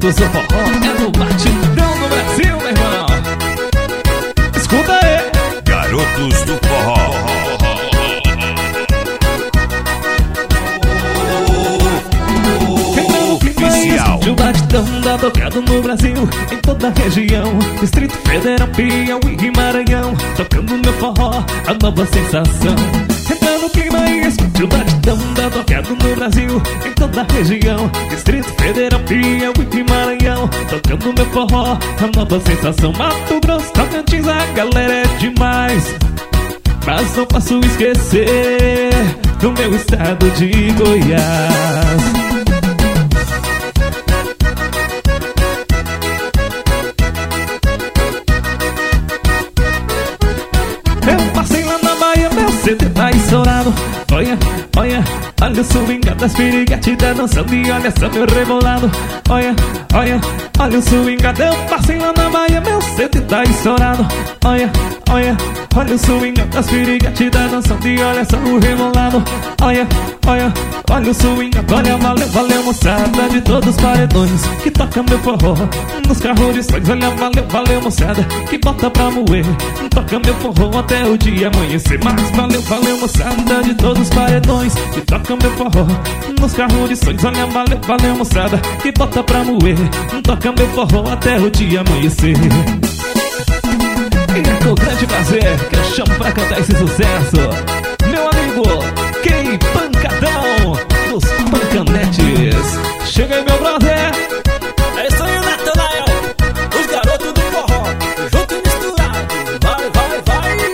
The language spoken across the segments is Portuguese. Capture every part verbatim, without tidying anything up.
Garotos do forró é no batidão do Brasil, meu irmão. Escuta aí. Garotos do forró. Oficial. O batidão da tocado no Brasil, em toda a região, Distrito Federal, Piauí e Maranhão, tocando meu forró, a nova sensação. Entra no clima e escute o batidão da tocado no Brasil, em toda a região, Distrito Federal, Piauí e Maranhão, tocando meu forró, a nova sensação. Mato Grosso, Tocantins, a galera é demais, mas não posso esquecer do meu estado de Goiás. Eu passei lá na Bahia, meu C D tá estourado. Olha, olha, olha o swing das piriguetes dançando e olha só meu rebolado. Olha, olha, olha o swing. Eu passei lá na Bahia, meu C D tá estourado. Olha, olha, olha o swing das piriguetes dançando e olha só o rebolado. Olha, olha, olha o swing. Olha, valeu, valeu moçada de todos os paredões que toca meu forró nos carros de sonhos. Olha, valeu, valeu moçada que bota pra moer, toca meu forró até o dia amanhecer. Mas valeu, valeu moçada de todos os paredões que toca meu forró nos carros de sonhos. Olha, valeu, valeu moçada que bota pra moer, toca meu forró até o dia amanhecer. E é com grande prazer que eu chamo pra cantar esse sucesso meu amigo Key Pancadão dos Pancanetes. Chega aí, meu brother. É isso aí, Natanael, os garotos do forró, junto e misturado. Vai, vai,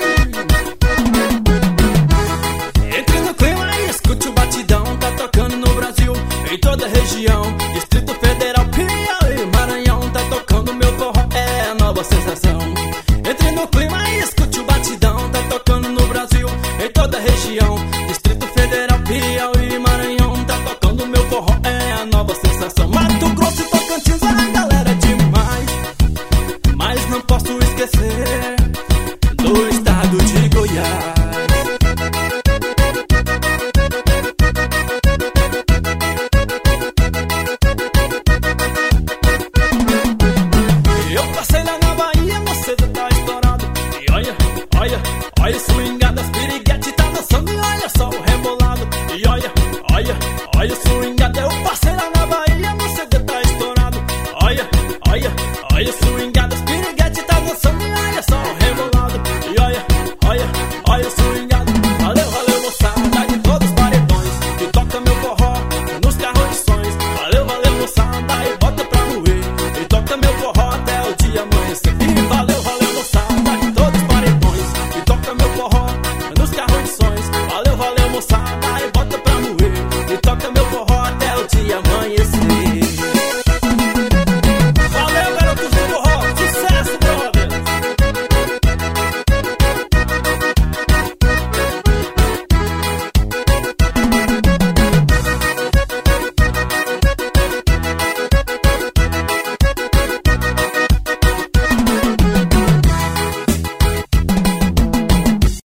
vai. Entre no clima e escute o batidão. Tá tocando no Brasil, em toda a região, Distrito Federal, Piauí e Maranhão, tá tocando meu forró, é a nova sensação. Entre no clima e escute o batidão. Tá tocando no Brasil, em toda a região, Distrito Federal, Piauí e Maranhão, tá tocando meu forró, é a nova sensação. Mato Grosso e Tocantins, a galera é demais, mas não posso esquecer do estado de Goiás. Eu passei lá na Bahia, você tá estourado. E olha, olha, olha o swing das piriguetes